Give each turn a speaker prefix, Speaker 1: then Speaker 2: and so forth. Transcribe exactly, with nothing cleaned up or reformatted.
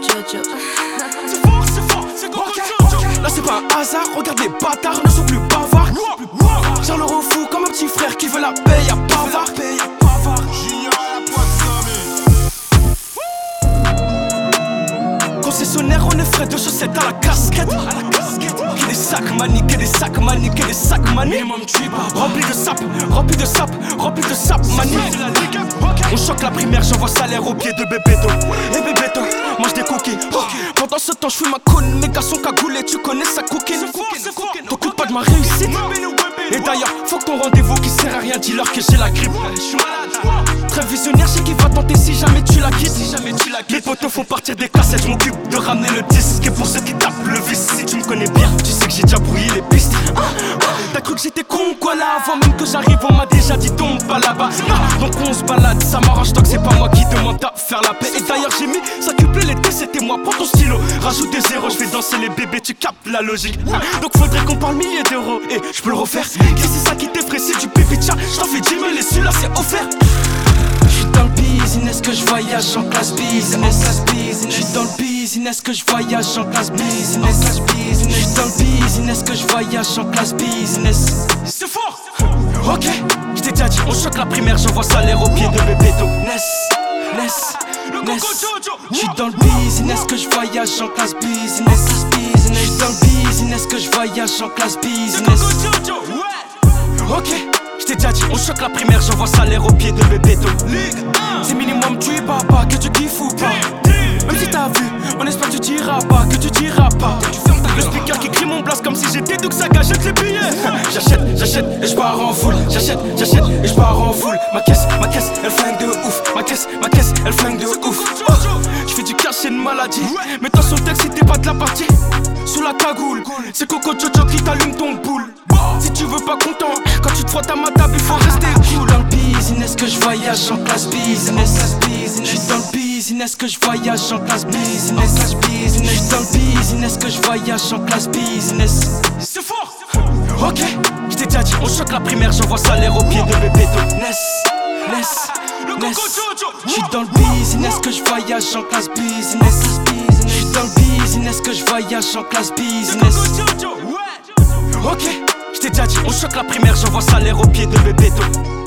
Speaker 1: Jojo.
Speaker 2: C'est fort, c'est fort, c'est Coco Jojo. Là c'est pas un hasard, regarde les bâtards ne sont plus bavards. J'ai leur au fou comme un petit frère qui veut la paix, y'a bavard.
Speaker 3: Junior à la pointe.
Speaker 2: Concessionnaire, on est frais de chaussettes à la casquette. Que des sacs mani, que des sacs mani, que des sacs mani. Minimum rempli de sap, rempli de sap, rempli de sap mani. On choque la primaire, j'envoie salaire au pied de Bébéto. Et Bébéto, mange des cookies. Pendant ce temps, je fume ma cône, mes gars sont cagoulés, tu connais sa coquine. T'occupes pas de ma réussite. Et d'ailleurs, faut que ton rendez-vous qui sert à rien, dis-leur que j'ai la grippe. Très visionnaire, je sais qu'il va tenter si jamais tu la quittes. Si jamais tu la quittes. Les potos font partir des cassettes, je m'occupe de ramener le disque. Et pour ceux qui tapent le vice, si tu me connais bien, tu sais que j'ai déjà brouillé les pistes. Ah, ah, t'as cru que j'étais con quoi là? Avant même que j'arrive, on m'a déjà dit tombe pas là-bas. Ah, donc on se balade, ça m'arrange tant que c'est pas moi qui demande à faire la paix. Et d'ailleurs j'ai mis ça couplé l'été, c'était moi. Prends ton stylo, rajoute des zéros, je vais danser les bébés, tu captes la logique. Ah, donc faudrait qu'on parle milliers d'euros. Et je peux le refaire. Si c'est ça qui t'effraie, c'est du pépicha. J't'en fais dix mille et celui-là c'est offert. J'suis dans le business que je voyage en classe business. J'suis dans le business que je voyage en classe business. J'suis dans le business que je voyage en classe business. C'est fort. Ok, j't'ai déjà dit, on choque la primaire, j'envoie salaire au pied de Bébéto. Ness, Ness, Ness. J'suis dans le business que je voyage en classe business. J'suis dans le business que je voyage en classe business. Ok, j't'ai déjà dit, on choque la primaire, j'envoie salaire au pied de Bébéto. C'est minimum tu es papa, que tu kiffes ou pas. Même si t'as vu, on espère que tu diras pas, que tu diras pas. Le speaker qui crie mon blast comme si j'étais Doug Saga, jette les billets. J'achète, j'achète et j'pars en foule. J'achète, j'achète et j'pars en foule. Ma caisse, ma caisse, elle flingue de ouf. Ma caisse, ma caisse, elle flingue de ouf. Oh, j'fais du cash, c'est une maladie. Mets-toi sur le texte si t'es pas de la partie. Sous la cagoule, c'est Coco Jojo qui t'allume ton boule. Si tu veux pas content, quand tu te frottes à ma table, il faut rester cool. Dans le business que je voyage en classe business. J'suis dans le business que je voyage en classe business. J'suis dans le business que je voyage en classe business. C'est fort. Ok, j't'ai déjà dit, on choque la primaire, j'envoie salaire au pied de Bébéto. Ness, Ness, Ness. J'suis dans le business que je voyage en classe business. J'suis dans le business que je voyage en classe business. Ok, j't'ai déjà dit, on choque la primaire, j'envoie salaire au pied de Bébéto.